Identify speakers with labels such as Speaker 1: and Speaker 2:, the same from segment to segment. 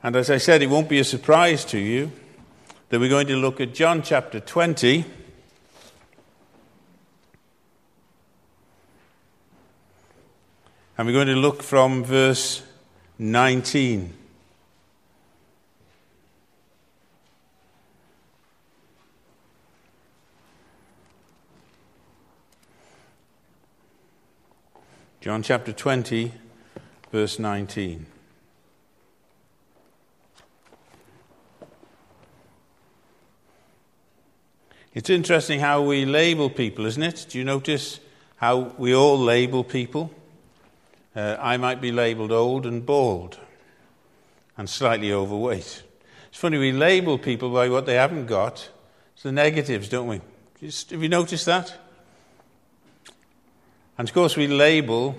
Speaker 1: And as I said, it won't be a surprise to you that we're going to look at John chapter 20. And we're going to look from verse 19. John chapter 20, verse 19. It's interesting how we label people, isn't it? Do you notice how we all label people? I might be labelled old and bald and slightly overweight. It's funny, we label people by what they haven't got. It's the negatives, don't we? Have you noticed that? And of course we label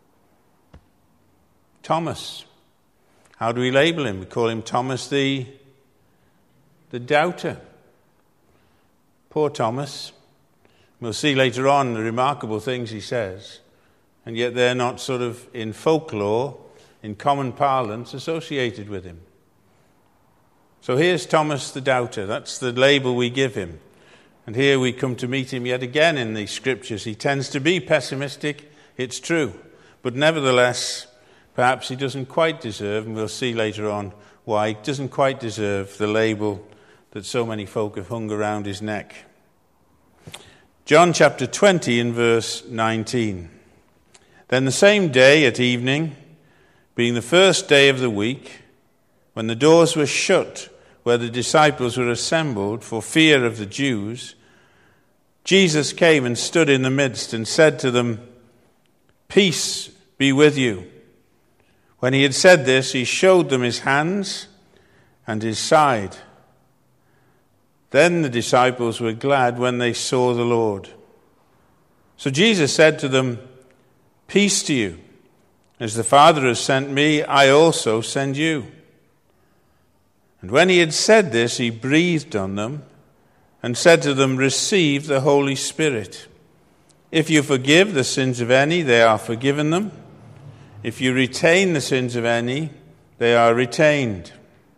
Speaker 1: Thomas. How do we label him? We call him Thomas the doubter. Poor Thomas. We'll see later on the remarkable things he says. And yet they're not sort of in folklore, in common parlance, associated with him. So here's Thomas the doubter. That's the label we give him. And here we come to meet him yet again in the scriptures. He tends to be pessimistic, it's true. But nevertheless, perhaps he doesn't quite deserve, and we'll see later on why, he doesn't quite deserve the label that so many folk have hung around his neck. John chapter 20 in verse 19. Then the same day at evening, being the first day of the week, when the doors were shut where the disciples were assembled for fear of the Jews, Jesus came and stood in the midst and said to them, "Peace be with you." When he had said this, he showed them his hands and his side. Then the disciples were glad when they saw the Lord. So Jesus said to them, "Peace to you. As the Father has sent me, I also send you." And when he had said this, he breathed on them and said to them, "Receive the Holy Spirit. If you forgive the sins of any, they are forgiven them. If you retain the sins of any, they are retained."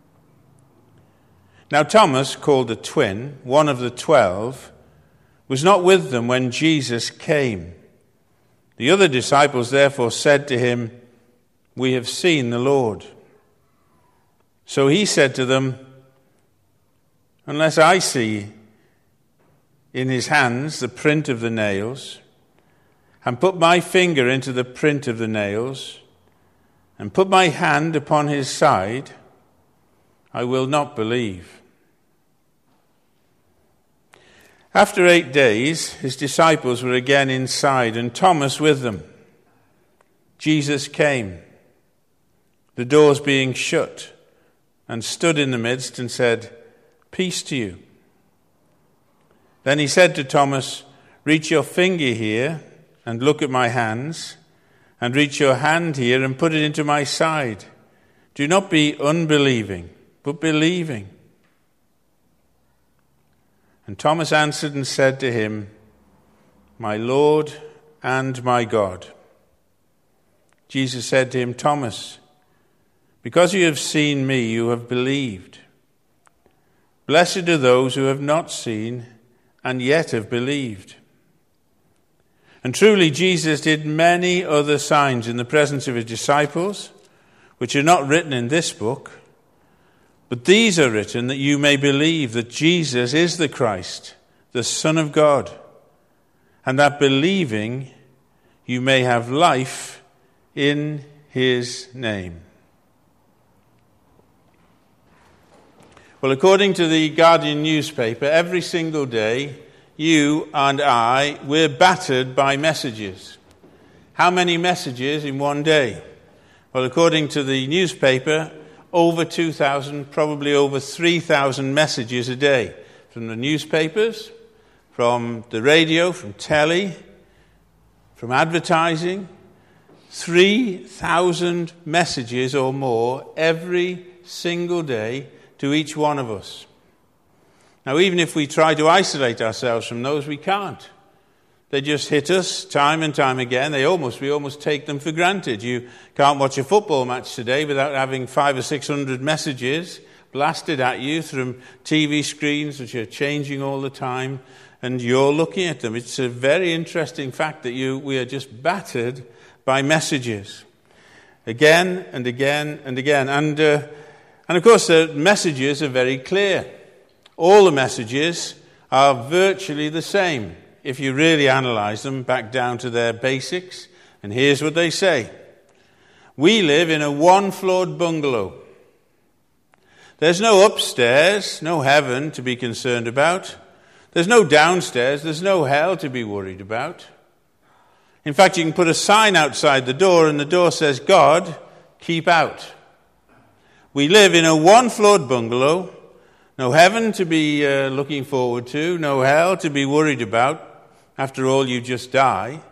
Speaker 1: Now Thomas, called the twin, one of the 12, was not with them when Jesus came. The other disciples therefore said to him, "We have seen the Lord." So he said to them, "Unless I see in his hands the print of the nails, and put my finger into the print of the nails, and put my hand upon his side, I will not believe." After 8 days, his disciples were again inside, and Thomas with them. Jesus came, the doors being shut, and stood in the midst and said, "Peace to you." Then he said to Thomas, "Reach your finger here and look at my hands, and reach your hand here and put it into my side. Do not be unbelieving, but believing." And Thomas answered and said to him, "My Lord and my God." Jesus said to him, "Thomas, because you have seen me, you have believed. Blessed are those who have not seen and yet have believed." And truly Jesus did many other signs in the presence of his disciples, which are not written in this book, but these are written that you may believe that Jesus is the Christ, the Son of God, and that believing you may have life in his name. Well, according to the Guardian newspaper, every single day, you and I, we're battered by messages. How many messages in one day? Well, according to the newspaper, over 2,000, probably over 3,000 messages a day. From the newspapers, from the radio, from telly, from advertising. 3,000 messages or more every single day to each one of us. Now, even if we try to isolate ourselves from those, we can't. They just hit us time and time again. We almost take them for granted. You can't watch a football match today without having 500 or 600 messages blasted at you from TV screens which are changing all the time, and you're looking at them. It's a very interesting fact that we are just battered by messages again and again and again. And of course, the messages are very clear. All the messages are virtually the same if you really analyze them back down to their basics. And here's what they say. We live in a one-floored bungalow. There's no upstairs, no heaven to be concerned about. There's no downstairs, there's no hell to be worried about. In fact, you can put a sign outside the door, and the door says, God, keep out. We live in a one-floored bungalow, no heaven to be looking forward to, no hell to be worried about. After all, you just die.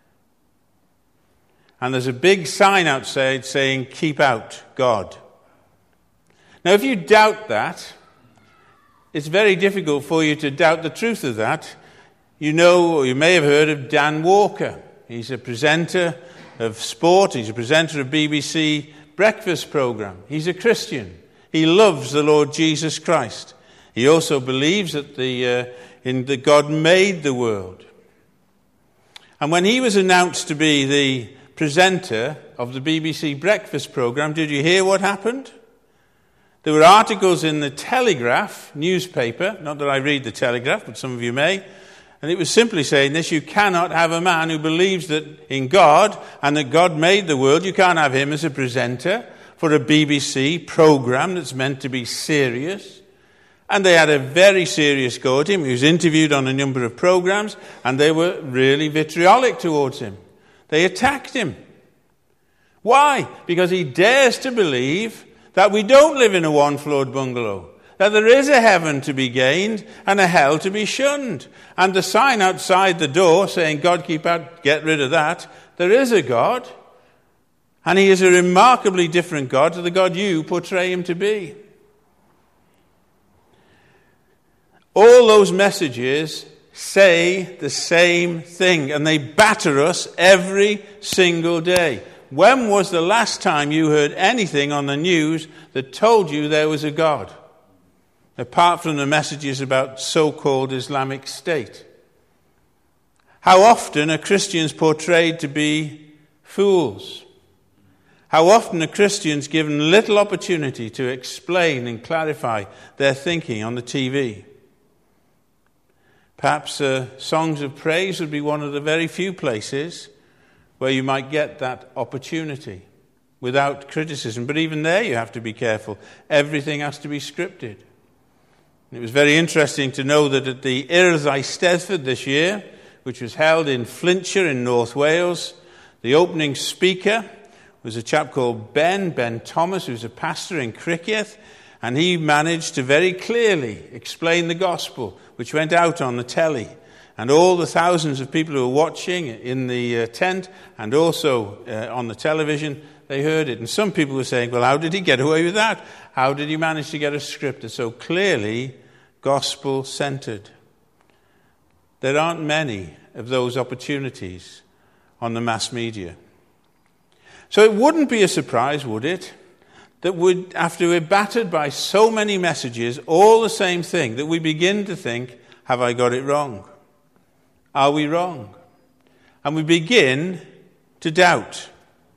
Speaker 1: And there's a big sign outside saying, keep out, God. Now, if you doubt that, it's very difficult for you to doubt the truth of that. You know, or you may have heard of Dan Walker. He's a presenter of sport. He's a presenter of BBC breakfast program. He's a Christian. He loves the Lord Jesus Christ. He also believes that that God made the world. And when he was announced to be the presenter of the BBC breakfast program, did you hear what happened? There were articles in the Telegraph newspaper, not that I read the Telegraph, but some of you may, and it was simply saying this: you cannot have a man who believes that in God and that God made the world, you can't have him as a presenter for a BBC program that's meant to be serious. And they had a very serious go at him. He was interviewed on a number of programs, and they were really vitriolic towards him. They attacked him. Why? Because he dares to believe that we don't live in a one-floored bungalow, that there is a heaven to be gained and a hell to be shunned. And the sign outside the door saying, God, keep out, get rid of that. There is a God, and he is a remarkably different God to the God you portray him to be. All those messages say the same thing, and they batter us every single day. When was the last time you heard anything on the news that told you there was a God? Apart from the messages about so-called Islamic State. How often are Christians portrayed to be fools? How often are Christians given little opportunity to explain and clarify their thinking on the TV? Perhaps songs of praise would be one of the very few places where you might get that opportunity without criticism. But even there you have to be careful. Everything has to be scripted. It was very interesting to know that at the Urdd Eisteddfod this year, which was held in Flintshire in North Wales, the opening speaker was a chap called Ben Thomas, who's a pastor in Criccieth, and he managed to very clearly explain the gospel, which went out on the telly. And all the thousands of people who were watching in the tent and also on the television, they heard it. And some people were saying, well, how did he get away with that? How did he manage to get a script that's so clearly gospel-centered? There aren't many of those opportunities on the mass media. So it wouldn't be a surprise, would it, that after we're battered by so many messages, all the same thing, that we begin to think, have I got it wrong? Are we wrong? And we begin to doubt.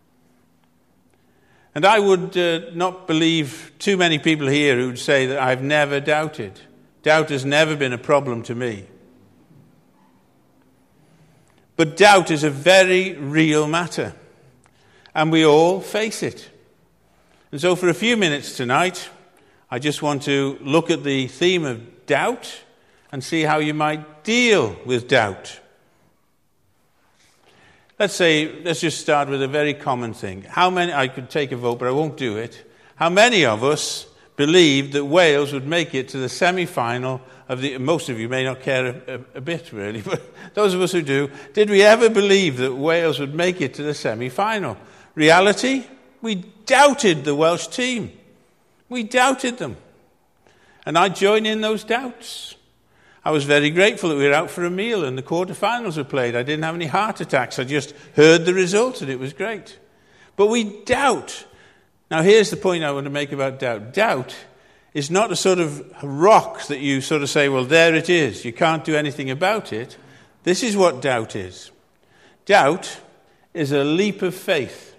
Speaker 1: And I would not believe too many people here who would say that I've never doubted. Doubt has never been a problem to me. But doubt is a very real matter. And we all face it. And so for a few minutes tonight, I just want to look at the theme of doubt and see how you might deal with doubt. Let's just start with a very common thing. How many, I could take a vote, but I won't do it. How many of us believed that Wales would make it to the semi-final of the, most of you may not care a bit really, but those of us who do, did we ever believe that Wales would make it to the semi-final? Reality? We doubted the Welsh team. We doubted them. And I join in those doubts. I was very grateful that we were out for a meal and the quarterfinals were played. I didn't have any heart attacks. I just heard the result and it was great. But we doubt. Now here's the point I want to make about doubt. Doubt is not a sort of rock that you sort of say, well, there it is. You can't do anything about it. This is what doubt is. Doubt is a leap of faith.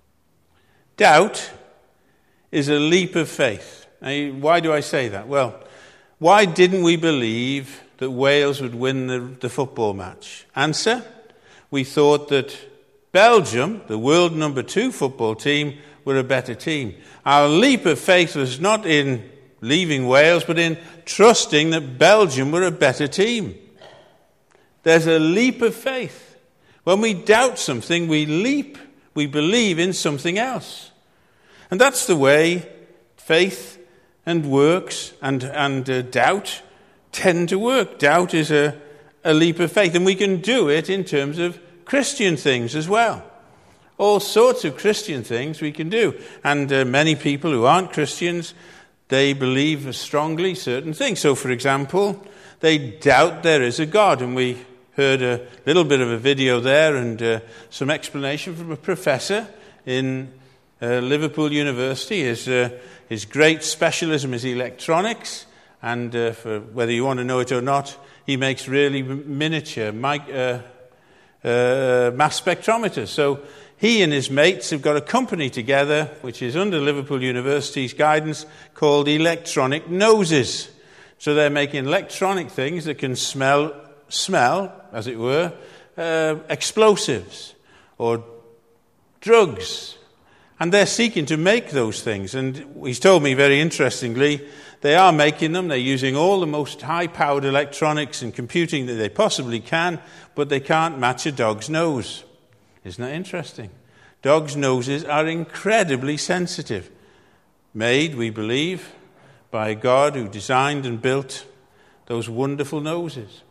Speaker 1: Doubt is a leap of faith. Now, why do I say that? Well, why didn't we believe that Wales would win the football match? Answer, we thought that Belgium, the world number 2 football team, were a better team. Our leap of faith was not in leaving Wales, but in trusting that Belgium were a better team. There's a leap of faith. When we doubt something, we leap. We believe in something else. And that's the way faith and works and doubt tend to work. Doubt is a leap of faith. And we can do it in terms of Christian things as well. All sorts of Christian things we can do. And many people who aren't Christians, they believe strongly certain things. So, for example, they doubt there is a God. And we heard a little bit of a video there and some explanation from a professor in Liverpool University. His great specialism is electronics. And for whether you want to know it or not, he makes really miniature mass spectrometers. So he and his mates have got a company together, which is under Liverpool University's guidance, called Electronic Noses. So they're making electronic things that can smell, as it were, explosives or drugs. And they're seeking to make those things. And he's told me very interestingly, they are making them. They're using all the most high-powered electronics and computing that they possibly can, but they can't match a dog's nose. Isn't that interesting? Dogs' noses are incredibly sensitive. Made, we believe, by a God who designed and built those wonderful noses.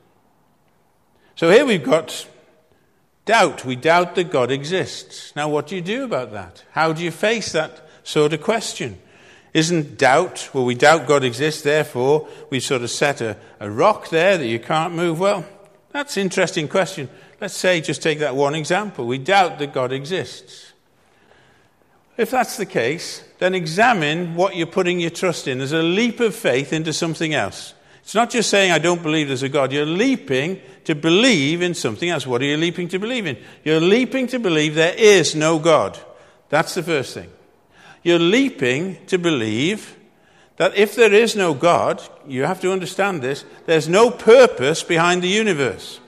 Speaker 1: So here we've got doubt. We doubt that God exists. Now, what do you do about that? How do you face that sort of question? Isn't doubt, well, we doubt God exists, therefore we've sort of set a rock there that you can't move? Well, that's an interesting question. Let's say, just take that one example. We doubt that God exists. If that's the case, then examine what you're putting your trust in. There's a leap of faith into something else. It's not just saying, I don't believe there's a God. You're leaping to believe in something else. What are you leaping to believe in? You're leaping to believe there is no God. That's the first thing. You're leaping to believe that if there is no God, you have to understand this, there's no purpose behind the universe.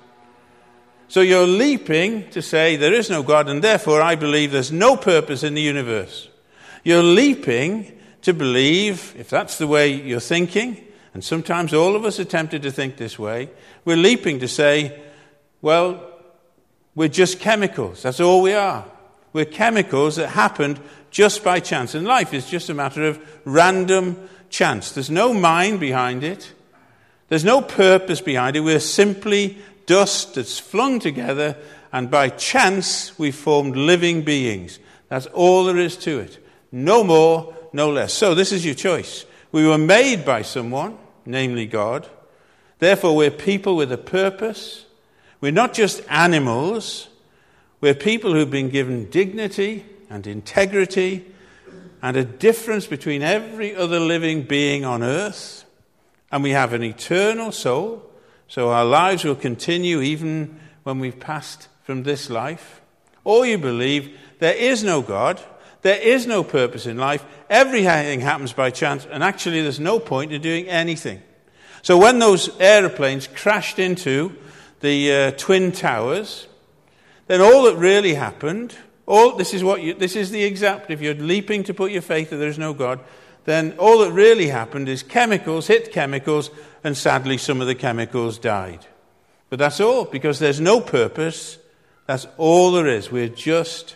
Speaker 1: So you're leaping to say there is no God, and therefore I believe there's no purpose in the universe. You're leaping to believe, if that's the way you're thinking, and sometimes all of us are tempted to think this way, we're leaping to say, well, we're just chemicals. That's all we are. We're chemicals that happened just by chance. And life is just a matter of random chance. There's no mind behind it. There's no purpose behind it. We're simply dust that's flung together, and by chance we've formed living beings. That's all there is to it. No more, no less. So this is your choice. We were made by someone, namely God. Therefore, we're people with a purpose. We're not just animals. We're people who've been given dignity and integrity and a difference between every other living being on earth. And we have an eternal soul, so our lives will continue even when we've passed from this life. Or you believe there is no God, there is no purpose in life, everything happens by chance, and actually there's no point in doing anything. So when those aeroplanes crashed into the Twin Towers, then all that really happened, this is the exact, if you're leaping to put your faith that there is no God, then all that really happened is chemicals hit chemicals, and sadly some of the chemicals died. But that's all, because there's no purpose. That's all there is. We're just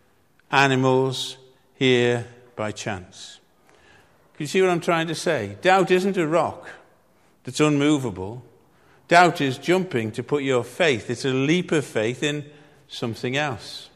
Speaker 1: animals here by chance. Can you see what I'm trying to say? Doubt isn't a rock that's unmovable. Doubt is jumping to put your faith. It's a leap of faith in something else.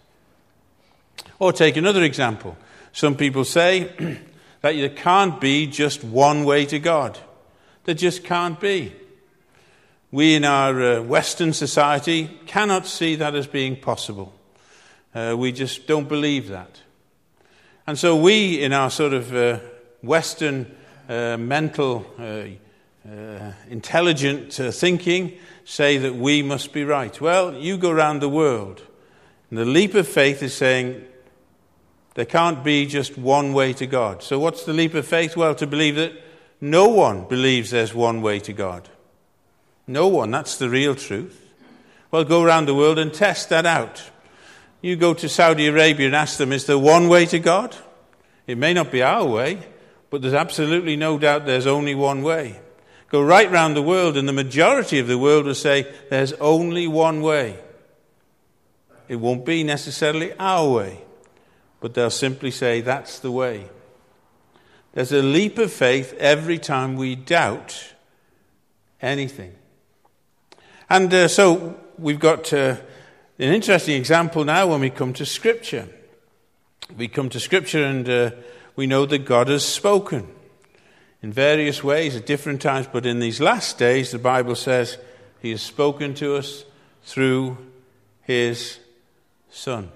Speaker 1: Or take another example. Some people say that there can't be just one way to God. There just can't be. We in our Western society cannot see that as being possible. We just don't believe that. And so we in our sort of Western mental intelligent thinking say that we must be right. Well, you go around the world, and the leap of faith is saying there can't be just one way to God. So what's the leap of faith? Well, to believe that no one believes there's one way to God. No one. That's the real truth. Well, go around the world and test that out. You go to Saudi Arabia and ask them, is there one way to God? It may not be our way, but there's absolutely no doubt there's only one way. Go right round the world, and the majority of the world will say there's only one way. It won't be necessarily our way, but they'll simply say that's the way. There's a leap of faith every time we doubt anything. And so we've got an interesting example now when we come to Scripture. We come to Scripture and we know that God has spoken in various ways at different times, but in these last days, the Bible says he has spoken to us through his Son.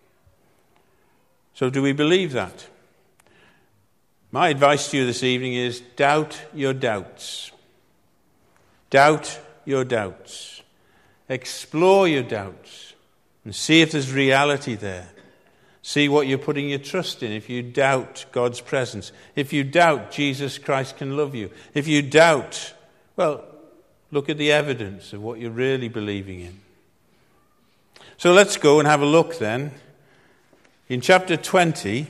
Speaker 1: So do we believe that? My advice to you this evening is doubt your doubts. Doubt your doubts. Explore your doubts and see if there's reality there. See what you're putting your trust in. If you doubt God's presence, if you doubt Jesus Christ can love you, if you doubt, well, look at the evidence of what you're really believing in. So let's go and have a look then in chapter 20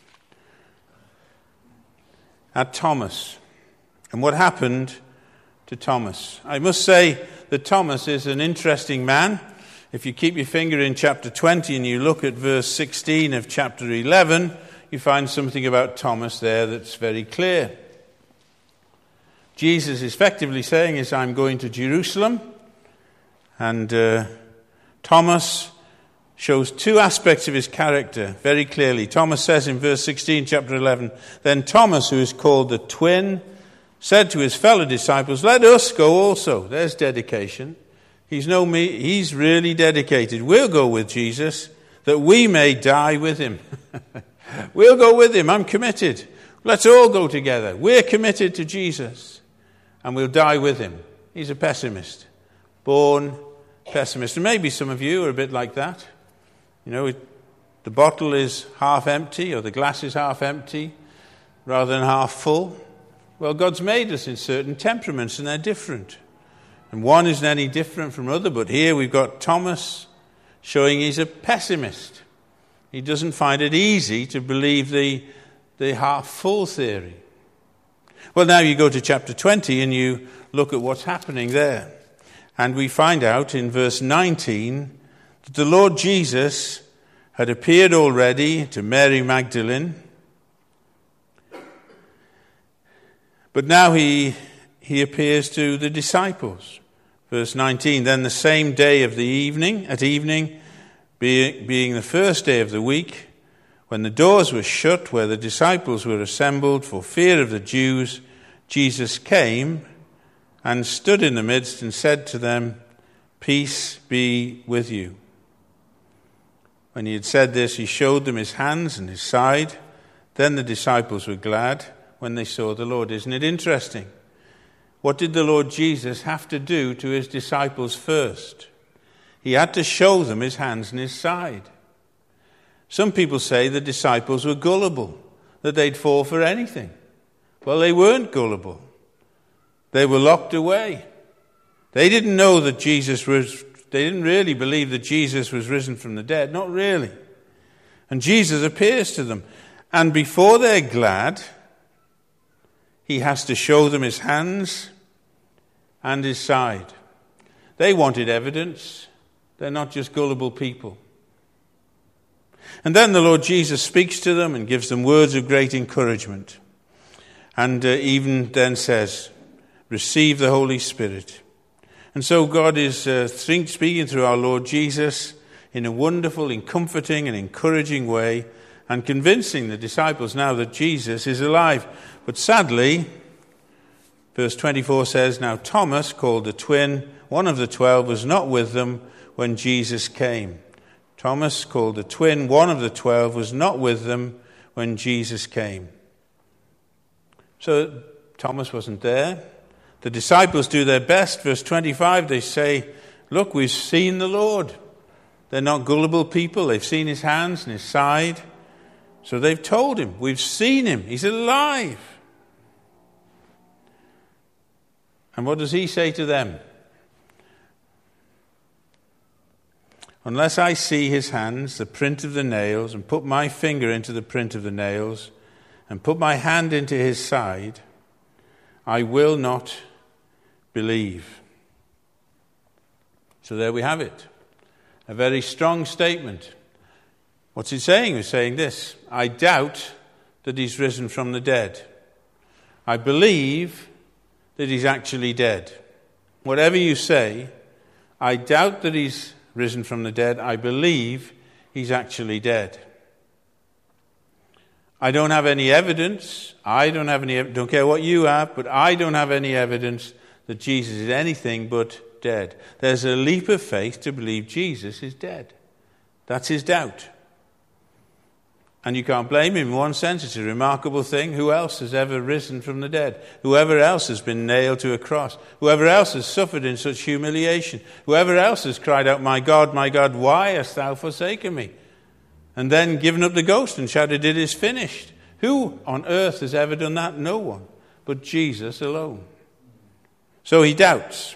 Speaker 1: at Thomas and what happened to Thomas. I must say that Thomas is an interesting man. If you keep your finger in chapter 20 and you look at verse 16 of chapter 11, you find something about Thomas there that's very clear. Jesus is effectively saying is, I'm going to Jerusalem. And Thomas shows two aspects of his character very clearly. Thomas says in verse 16, chapter 11, then Thomas, who is called the twin, said to his fellow disciples, let us go also. There's dedication. He's really dedicated. We'll go with Jesus that we may die with him. We'll go with him. I'm committed. Let's all go together. We're committed to Jesus and we'll die with him. He's a pessimist. Born pessimist. And maybe some of you are a bit like that. You know, the bottle is half empty or the glass is half empty rather than half full. Well, God's made us in certain temperaments and they're different. And one isn't any different from other, but here we've got Thomas showing he's a pessimist. He doesn't find it easy to believe the half-full theory. Well, now you go to chapter 20 and you look at what's happening there. And we find out in verse 19 that the Lord Jesus had appeared already to Mary Magdalene, but now he appears to the disciples. Verse 19, then the same day of the evening, being the first day of the week, when the doors were shut where the disciples were assembled for fear of the Jews, Jesus came and stood in the midst and said to them, peace be with you. When he had said this, he showed them his hands and his side. Then the disciples were glad when they saw the Lord. Isn't it interesting? What did the Lord Jesus have to do to his disciples first? He had to show them his hands and his side. Some people say the disciples were gullible, that they'd fall for anything. Well, they weren't gullible. They were locked away. They didn't know that they didn't really believe that Jesus was risen from the dead. Not really. And Jesus appears to them. And before they're glad, he has to show them his hands and his side. They wanted evidence. They're not just gullible people. And then the Lord Jesus speaks to them and gives them words of great encouragement. And even then says, receive the Holy Spirit. And so God is speaking through our Lord Jesus in a wonderful, in comforting and encouraging way and convincing the disciples now that Jesus is alive. But sadly, Verse 24 says, "Now Thomas, called the twin, one of the 12, was not with them when Jesus came." Thomas, called the twin, one of the 12, was not with them when Jesus came. So Thomas wasn't there. The disciples do their best. Verse 25, they say, "Look, we've seen the Lord." They're not gullible people. They've seen his hands and his side. So they've told him, "We've seen him. He's alive." And what does he say to them? "Unless I see his hands, the print of the nails, and put my finger into the print of the nails, and put my hand into his side, I will not believe." So there we have it. A very strong statement. What's he saying? He's saying this: I doubt that he's risen from the dead. I believe that he's actually dead. Whatever you say, I doubt that he's risen from the dead. I believe he's actually dead. I don't have any evidence. Don't care what you have, but I don't have any evidence that Jesus is anything but dead. There's a leap of faith to believe Jesus is dead. That's his doubt. And you can't blame him in one sense. It's a remarkable thing. Who else has ever risen from the dead? Whoever else has been nailed to a cross? Whoever else has suffered in such humiliation? Whoever else has cried out, my God, why hast thou forsaken me?" And then given up the ghost and shouted, "It is finished." Who on earth has ever done that? No one, but Jesus alone. So he doubts.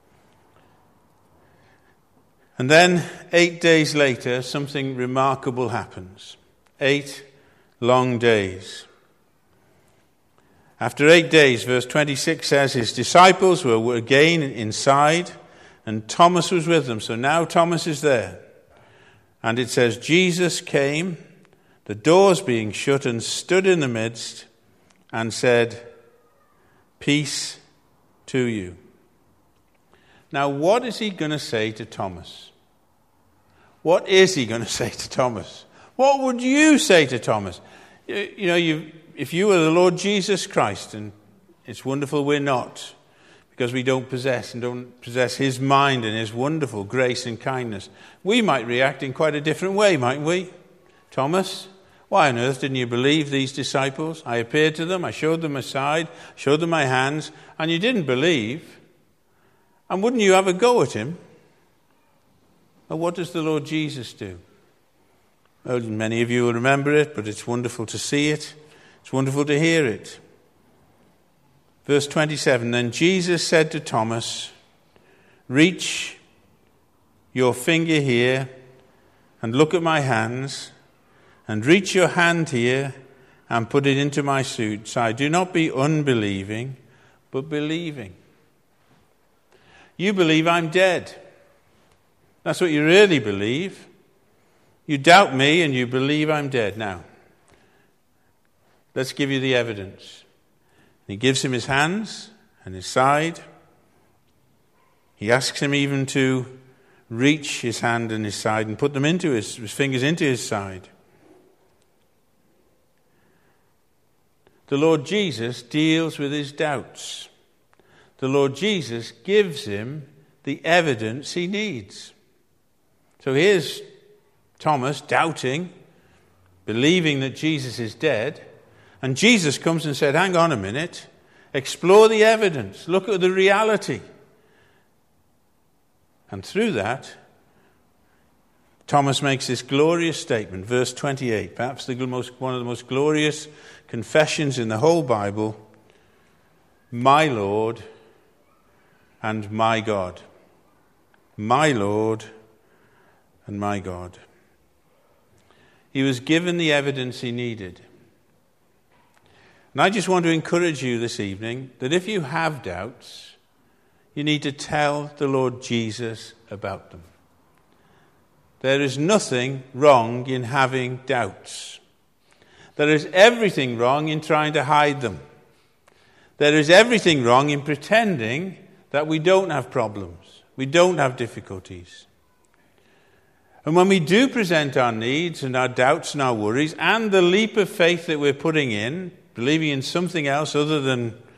Speaker 1: And then 8 days later, something remarkable happens. 8 long days. After 8 days, verse 26 says, his disciples were again inside, and Thomas was with them. So now Thomas is there. And it says, Jesus came, the doors being shut, and stood in the midst, and said, "Peace to you." Now, what is he going to say to Thomas? What is he going to say to Thomas? What would you say to Thomas? If you were the Lord Jesus Christ, and it's wonderful we're not, because we don't possess his mind and his wonderful grace and kindness, we might react in quite a different way, mightn't we? Thomas, why on earth didn't you believe these disciples? I appeared to them, I showed them my side, showed them my hands, and you didn't believe. And wouldn't you have a go at him? Well, what does the Lord Jesus do? Well, many of you will remember it, but it's wonderful to see it. It's wonderful to hear it. Verse 27, then Jesus said to Thomas, "Reach your finger here and look at my hands, and reach your hand here and put it into my side. Do not be unbelieving, but believing." You believe I'm dead. That's what you really believe. You doubt me and you believe I'm dead. Now, let's give you the evidence. He gives him his hands and his side. He asks him even to reach his hand and his side and put them into his fingers into his side. The Lord Jesus deals with his doubts. The Lord Jesus gives him the evidence he needs. So here's Thomas doubting, believing that Jesus is dead, and Jesus comes and said, hang on a minute, explore the evidence, look at the reality. And through that, Thomas makes this glorious statement, verse 28, perhaps one of the most glorious confessions in the whole Bible: "My Lord and my God." My Lord and my God. He was given the evidence he needed. And I just want to encourage you this evening that if you have doubts, you need to tell the Lord Jesus about them. There is nothing wrong in having doubts. There is everything wrong in trying to hide them. There is everything wrong in pretending that we don't have problems, we don't have difficulties. And when we do present our needs and our doubts and our worries and the leap of faith that we're putting in, believing in something else other than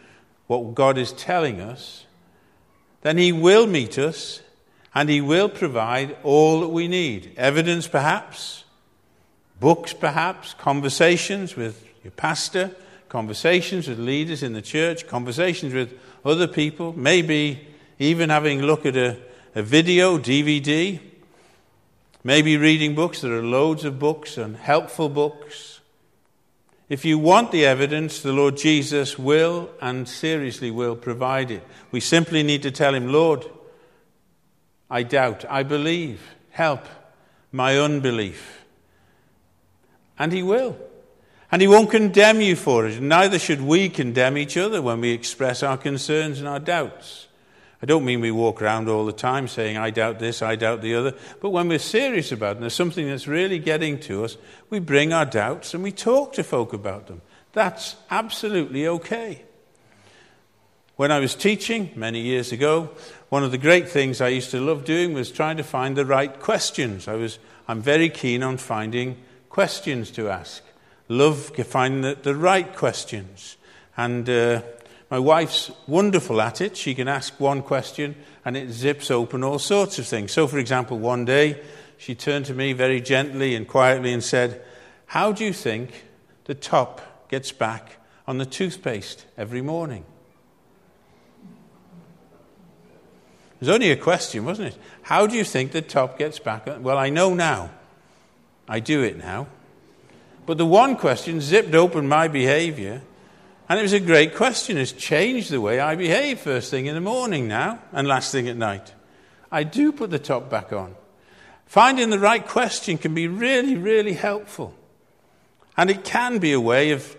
Speaker 1: what God is telling us, then he will meet us and he will provide all that we need. Evidence perhaps, books perhaps, conversations with your pastor, conversations with leaders in the church, conversations with other people, maybe even having a look at a video, DVD, maybe reading books. There are loads of books and helpful books. If you want the evidence, the Lord Jesus will and seriously will provide it. We simply need to tell him, Lord, I doubt, I believe, help my unbelief. And he will. And he won't condemn you for it. Neither should we condemn each other when we express our concerns and our doubts. I don't mean we walk around all the time saying, I doubt this, I doubt the other. But when we're serious about it and there's something that's really getting to us, we bring our doubts and we talk to folk about them. That's absolutely okay. When I was teaching many years ago, one of the great things I used to love doing was trying to find the right questions. I'm very keen on finding questions to ask. Love finding the right questions. And my wife's wonderful at it. She can ask one question and it zips open all sorts of things. So, for example, one day she turned to me very gently and quietly and said, how do you think the top gets back on the toothpaste every morning? It was only a question, wasn't it? How do you think the top gets back on? Well, I know now. I do it now. But the one question zipped open my behavior, and it was a great question. It's changed the way I behave first thing in the morning now and last thing at night. I do put the top back on. Finding the right question can be really, really helpful. And it can be a way of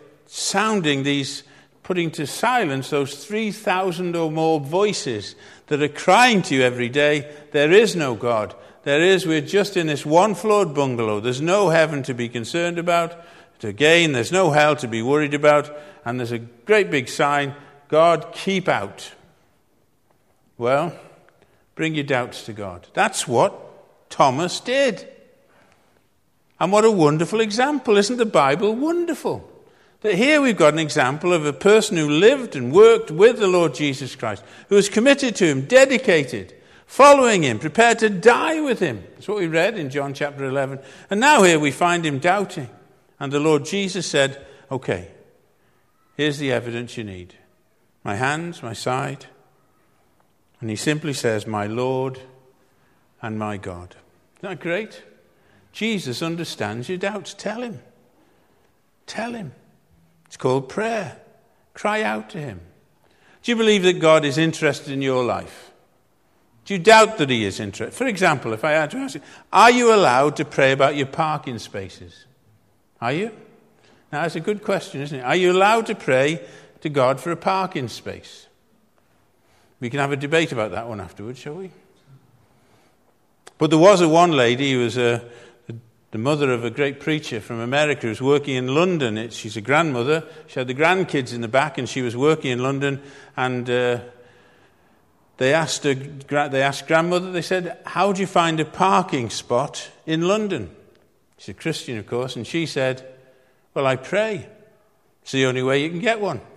Speaker 1: putting to silence those 3,000 or more voices that are crying to you every day, there is no God. We're just in this one-floored bungalow. There's no heaven to be concerned about. Again, there's no hell to be worried about. And there's a great big sign, God, keep out. Well, bring your doubts to God. That's what Thomas did. And what a wonderful example. Isn't the Bible wonderful? That here we've got an example of a person who lived and worked with the Lord Jesus Christ, who was committed to him, dedicated, following him, prepared to die with him. That's what we read in John chapter 11. And now here we find him doubting. And the Lord Jesus said, okay, here's the evidence you need. My hands, my side. And he simply says, my Lord and my God. Isn't that great? Jesus understands your doubts. Tell him. Tell him. It's called prayer. Cry out to him. Do you believe that God is interested in your life? Do you doubt that he is interested? For example, if I had to ask you, are you allowed to pray about your parking spaces? Are you? Now, that's a good question, isn't it? Are you allowed to pray to God for a parking space? We can have a debate about that one afterwards, shall we? But there was one lady who was the mother of a great preacher from America who was working in London. She's a grandmother. She had the grandkids in the back, and she was working in London. And they asked grandmother, they said, how do you find a parking spot in London? She's a Christian, of course, and she said, well, I pray. It's the only way you can get one.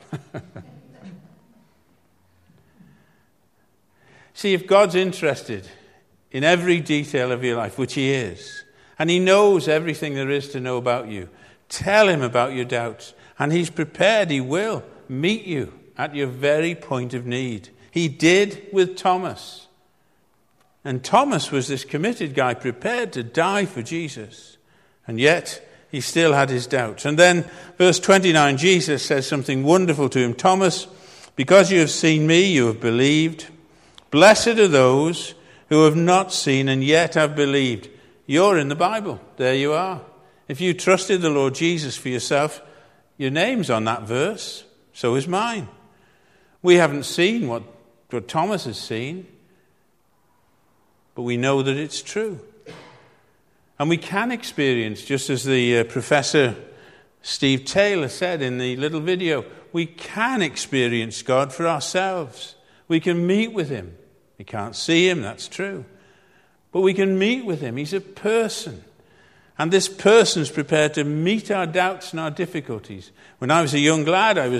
Speaker 1: See, if God's interested in every detail of your life, which he is, and he knows everything there is to know about you, tell him about your doubts, and he's prepared, he will meet you at your very point of need. He did with Thomas. And Thomas was this committed guy prepared to die for Jesus. And yet, he still had his doubts. And then, verse 29, Jesus says something wonderful to him. Thomas, because you have seen me, you have believed. Blessed are those who have not seen and yet have believed. You're in the Bible. There you are. If you trusted the Lord Jesus for yourself, your name's on that verse. So is mine. We haven't seen what Thomas has seen, but we know that it's true. And we can experience, just as the Professor Steve Taylor said in the little video, we can experience God for ourselves. We can meet with him. We can't see him, that's true. But we can meet with him. He's a person. And this person's prepared to meet our doubts and our difficulties. When I was a young lad, I was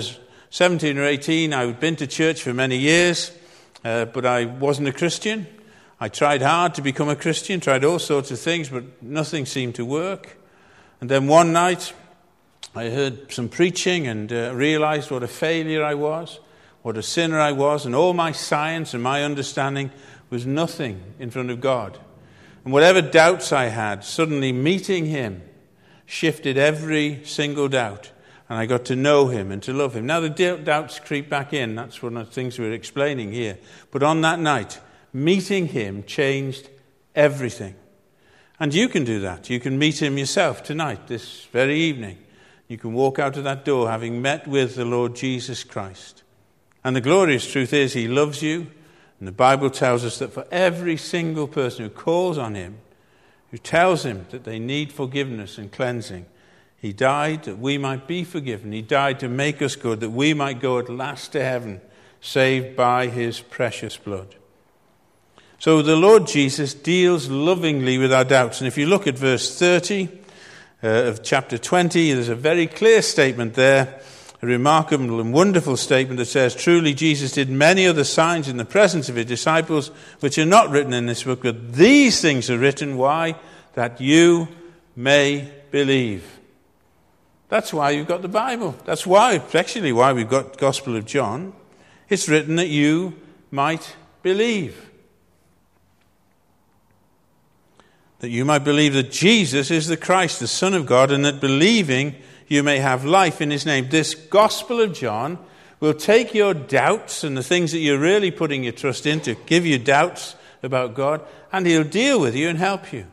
Speaker 1: 17 or 18, I had been to church for many years, but I wasn't a Christian. I tried hard to become a Christian, tried all sorts of things, but nothing seemed to work. And then one night, I heard some preaching and realized what a failure I was, what a sinner I was, and all my science and my understanding was nothing in front of God. And whatever doubts I had, suddenly meeting him shifted every single doubt. And I got to know him and to love him. Now the doubts creep back in. That's one of the things we're explaining here. But on that night, meeting him changed everything. And you can do that. You can meet him yourself tonight, this very evening. You can walk out of that door having met with the Lord Jesus Christ. And the glorious truth is he loves you. And the Bible tells us that for every single person who calls on him, who tells him that they need forgiveness and cleansing, he died that we might be forgiven. He died to make us good, that we might go at last to heaven, saved by his precious blood. So the Lord Jesus deals lovingly with our doubts. And if you look at verse 30 of chapter 20, there's a very clear statement there, a remarkable and wonderful statement that says, truly Jesus did many other signs in the presence of his disciples, which are not written in this book, but these things are written. Why? That you may believe. That's why you've got the Bible. That's why, actually, why we've got Gospel of John. It's written that you might believe. That you might believe that Jesus is the Christ, the Son of God, and that believing you may have life in his name. This Gospel of John will take your doubts and the things that you're really putting your trust into, give you doubts about God, and he'll deal with you and help you.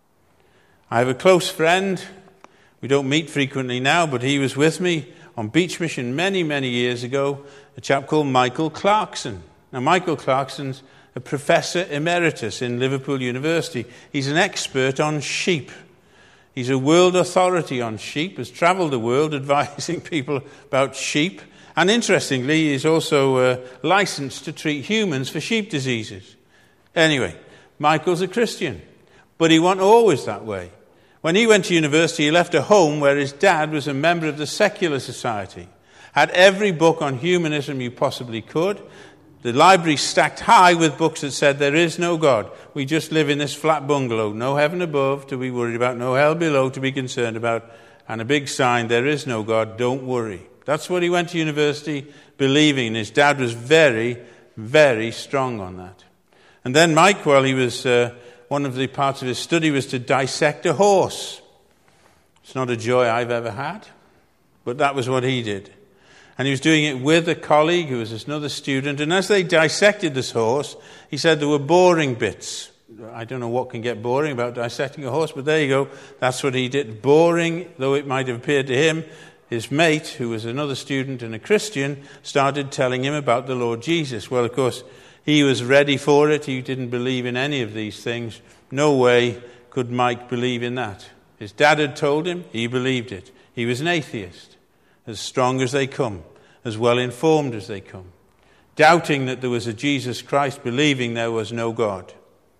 Speaker 1: I have a close friend. We don't meet frequently now, but he was with me on Beach Mission many, many years ago, a chap called Michael Clarkson. Now, Michael Clarkson's a professor emeritus in Liverpool University. He's an expert on sheep. He's a world authority on sheep, has travelled the world advising people about sheep. And interestingly, he's also licensed to treat humans for sheep diseases. Anyway, Michael's a Christian, but he wasn't always that way. When he went to university, he left a home where his dad was a member of the Secular Society, had every book on humanism you possibly could. The library stacked high with books that said there is no God. We just live in this flat bungalow. No heaven above to be worried about, no hell below to be concerned about, and a big sign, there is no God, don't worry. That's what he went to university believing, and his dad was very, very strong on that. And then Mike, while he was... one of the parts of his study was to dissect a horse. It's not a joy I've ever had, but that was what he did. And he was doing it with a colleague who was another student, and as they dissected this horse, he said there were boring bits. I don't know what can get boring about dissecting a horse, but there you go. That's what he did. Boring, though it might have appeared to him, his mate, who was another student and a Christian, started telling him about the Lord Jesus. Well, of course, he was ready for it. He didn't believe in any of these things. No way could Mike believe in that. His dad had told him, he believed it. He was an atheist, as strong as they come, as well informed as they come, doubting that there was a Jesus Christ, believing there was no God.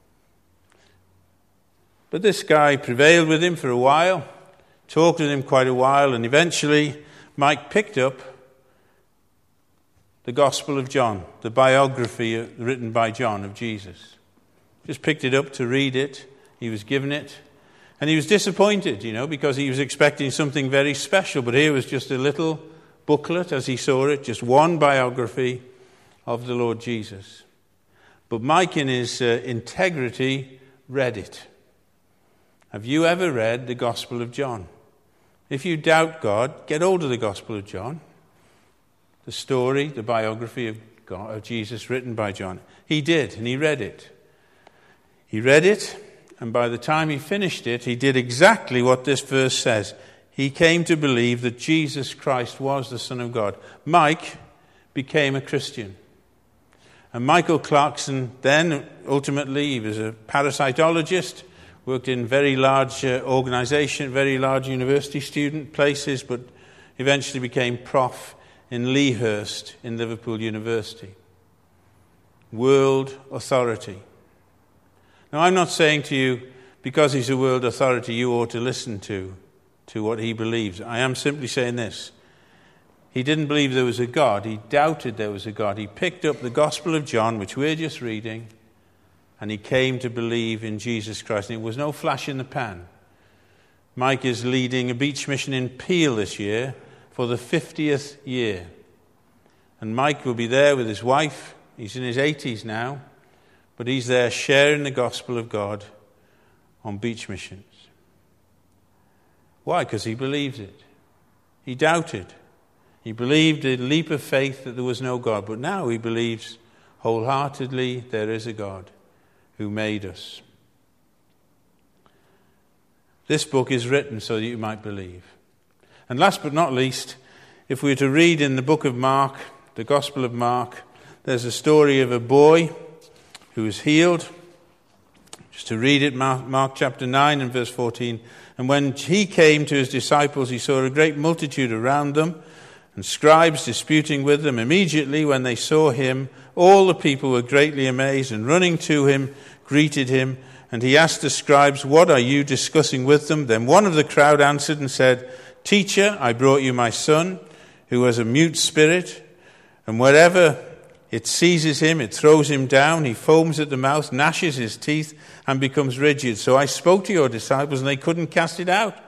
Speaker 1: But this guy prevailed with him for a while, talked with him quite a while, and eventually Mike picked up the Gospel of John, the biography written by John of Jesus. Just picked it up to read it. He was given it. And he was disappointed, because he was expecting something very special. But here was just a little booklet, as he saw it, just one biography of the Lord Jesus. But Mike, in his integrity, read it. Have you ever read the Gospel of John? If you doubt God, get hold of the Gospel of John. The story, the biography of Jesus written by John. He did, and he read it. He read it, and by the time he finished it, he did exactly what this verse says. He came to believe that Jesus Christ was the Son of God. Mike became a Christian. And Michael Clarkson then, ultimately, he was a parasitologist, worked in very large organization, very large university student places, but eventually became prof in Lea Hurst in Liverpool University. World authority. Now, I'm not saying to you, because he's a world authority, you ought to listen to what he believes. I am simply saying this. He didn't believe there was a God. He doubted there was a God. He picked up the Gospel of John, which we're just reading, and he came to believe in Jesus Christ. And it was no flash in the pan. Mike is leading a beach mission in Peel this year for the 50th year. And Mike will be there with his wife. He's in his 80s now, but he's there sharing the gospel of God on beach missions. Why? Because he believes it. He doubted. He believed a leap of faith that there was no God, but now he believes wholeheartedly there is a God who made us. This book is written so that you might believe. And last but not least, if we were to read in the book of Mark, the Gospel of Mark, there's a story of a boy who was healed. Just to read it, Mark chapter 9 and verse 14. And when he came to his disciples, he saw a great multitude around them, and scribes disputing with them. Immediately when they saw him, all the people were greatly amazed, and running to him, greeted him. And he asked the scribes, "What are you discussing with them?" Then one of the crowd answered and said, "Teacher, I brought you my son, who has a mute spirit, and wherever it seizes him, it throws him down. He foams at the mouth, gnashes his teeth, and becomes rigid. So I spoke to your disciples, and they couldn't cast it out."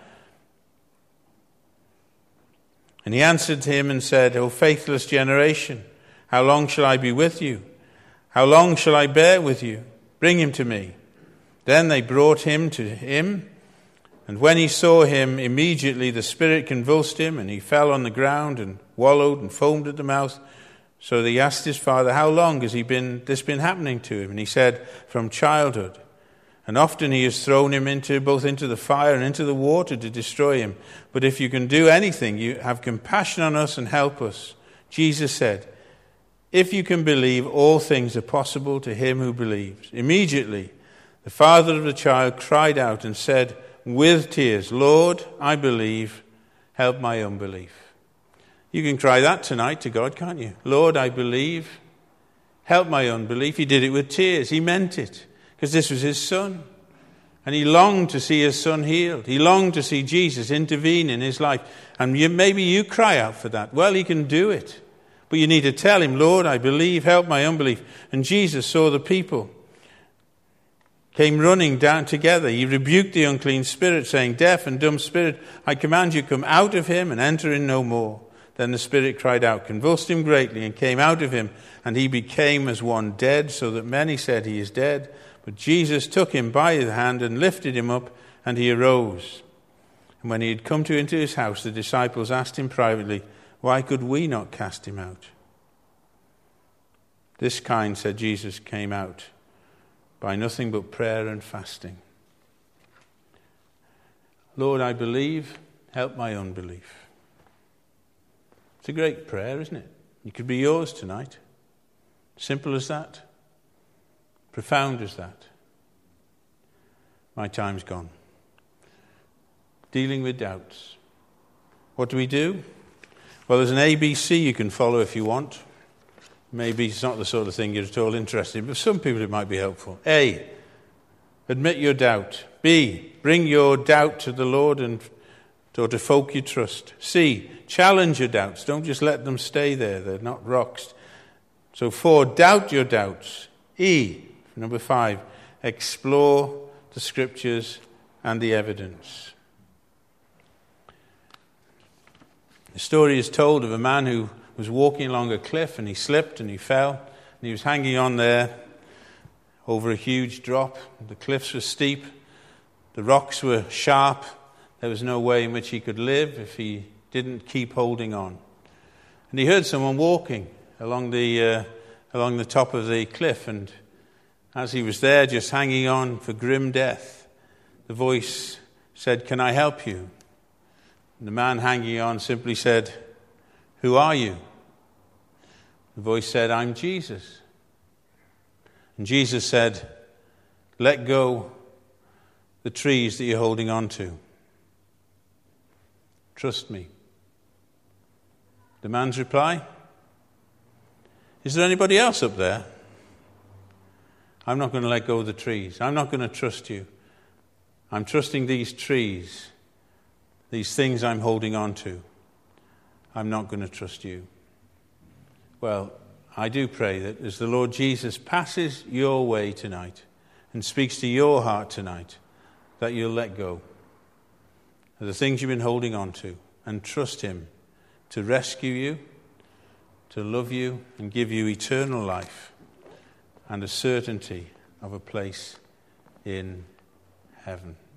Speaker 1: And he answered him and said, "O faithless generation, how long shall I be with you? How long shall I bear with you? Bring him to me." Then they brought him to him, and when he saw him, immediately the spirit convulsed him, and he fell on the ground and wallowed and foamed at the mouth. So they asked his father, "How long has this been happening to him?" And he said, "From childhood. And often he has thrown him both into the fire and into the water to destroy him. But if you can do anything, you have compassion on us and help us." Jesus said, "If you can believe, all things are possible to him who believes." Immediately, the father of the child cried out and said with tears, "Lord, I believe, help my unbelief." You can cry that tonight to God, can't you? "Lord, I believe, help my unbelief." He did it with tears. He meant it, because this was his son. And he longed to see his son healed. He longed to see Jesus intervene in his life. And maybe you cry out for that. Well, he can do it. But you need to tell him, "Lord, I believe, help my unbelief." And Jesus saw the people came running down together. He rebuked the unclean spirit, saying, "Deaf and dumb spirit, I command you, come out of him and enter in no more." Then the spirit cried out, convulsed him greatly, and came out of him, and he became as one dead, so that many said, "He is dead." But Jesus took him by the hand and lifted him up, and he arose. And when he had come into his house, the disciples asked him privately, "Why could we not cast him out?" "This kind," said Jesus, "came out by nothing but prayer and fasting." Lord, I believe, help my unbelief. It's a great prayer, isn't it? It could be yours tonight. Simple as that. Profound as that. My time's gone. Dealing with doubts. What do we do? Well, there's an ABC you can follow if you want. Maybe it's not the sort of thing you're at all interested in, but for some people it might be helpful. A, admit your doubt. B, bring your doubt to the Lord and to folk you trust. C, challenge your doubts. Don't just let them stay there. They're not rocks. So 4, doubt your doubts. E, number 5, explore the scriptures and the evidence. The story is told of a man who was walking along a cliff, and he slipped and he fell, and he was hanging on there over a huge drop. The cliffs were steep, the rocks were sharp. There was no way in which he could live if he didn't keep holding on. And he heard someone walking along the top of the cliff, and as he was there just hanging on for grim death, the voice said, "Can I help you?" And the man hanging on simply said, "Who are you?" The voice said, "I'm Jesus." And Jesus said, "Let go the trees that you're holding on to. Trust me." The man's reply, "Is there anybody else up there? I'm not going to let go of the trees. I'm not going to trust you. I'm trusting these trees, these things I'm holding on to. I'm not going to trust you. Well, I do pray that as the Lord Jesus passes your way tonight and speaks to your heart tonight, that you'll let go of the things you've been holding on to and trust him to rescue you, to love you and give you eternal life and a certainty of a place in heaven.